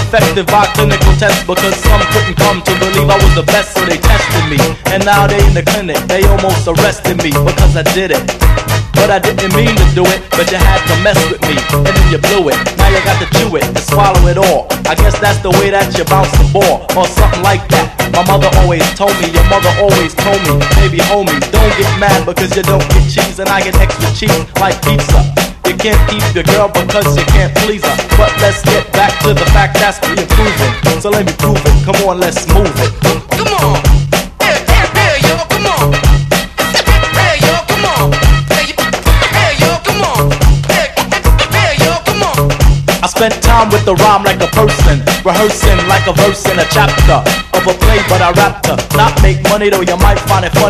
effective by clinical tests, because some couldn't come to believe I was the best, so they tested me. And now they in the clinic, they almost arrested me because I did it. But I didn't mean to do it, but you had to mess with me, and then you blew it. Now you got to chew it and swallow it all. I guess that's the way that you bounce the ball, or something like that. My mother always told me, your mother always told me, baby homie, don't get mad because you don't get cheese, and I get extra cheese like pizza. You can't keep your girl because you can't please her. But let's get back to the fact that's being proven. So let me prove it, come on, let's move it. Come on, hey, yo, come on. Hey, yo, come on. Hey, yo, come on. Hey, yo, come on. I spent time with the rhyme like a person, rehearsing like a verse in a chapter of a play, but I rapped her. Not make money though, you might find it funny.